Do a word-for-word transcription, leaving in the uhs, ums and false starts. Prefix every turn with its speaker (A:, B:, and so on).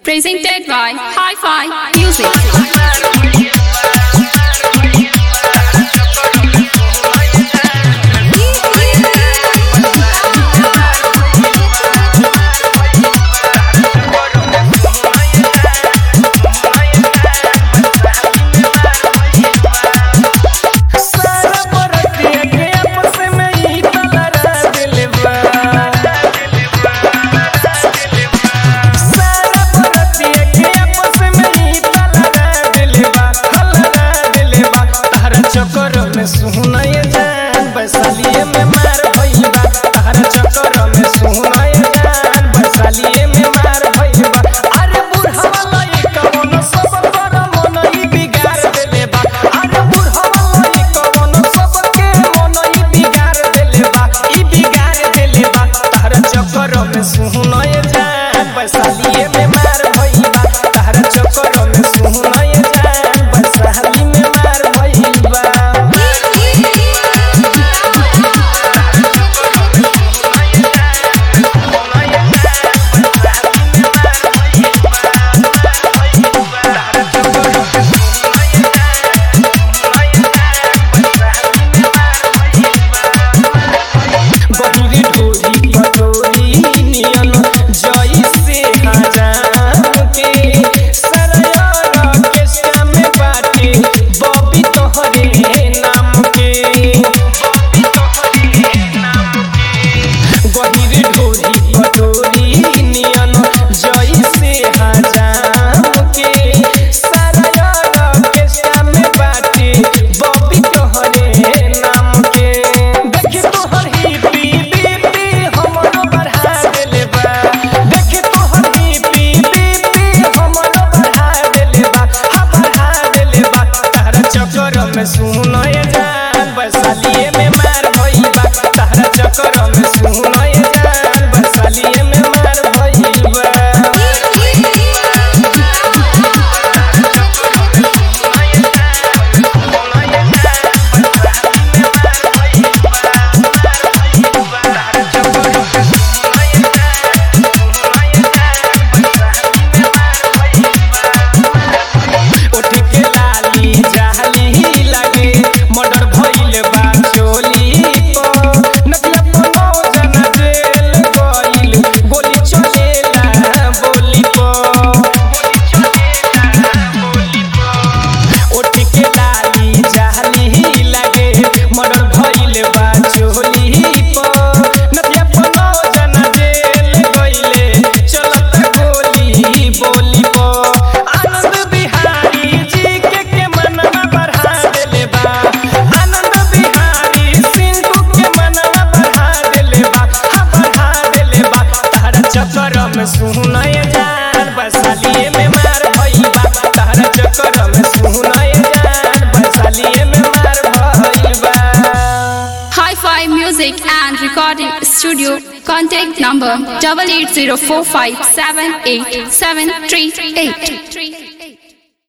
A: Presented by Hi-Fi Music.
B: बसालिए में मार भइबा तहरा चक्कर में सुनाए जान बसालिए में मार भइबा अरे बुढ़वा लई कवन सब कर मन ई बिगाड़ देले बा अरे बुढ़वा लई कवन सब के मन ई बिगाड़ देले बा ई बिगाड़ देले बा तहरा चक्कर में सुनाए जान बसालिए में मार भइबा तहरा चक्कर में सुनाए जान बसाली में मार भइबा सुनाए जान बसालिए में मार भइबा तहरा चक्कर में सुनाए जान बसालिए में मार भइबा सुनाए जान बसालिए में मार भइबा तहरा चक्कर में सुनाए जान बसालिए में मार भइबा
A: Hi-Fi Music and Recording Studio. Contact number double eight zero four five seven eight seven three eight.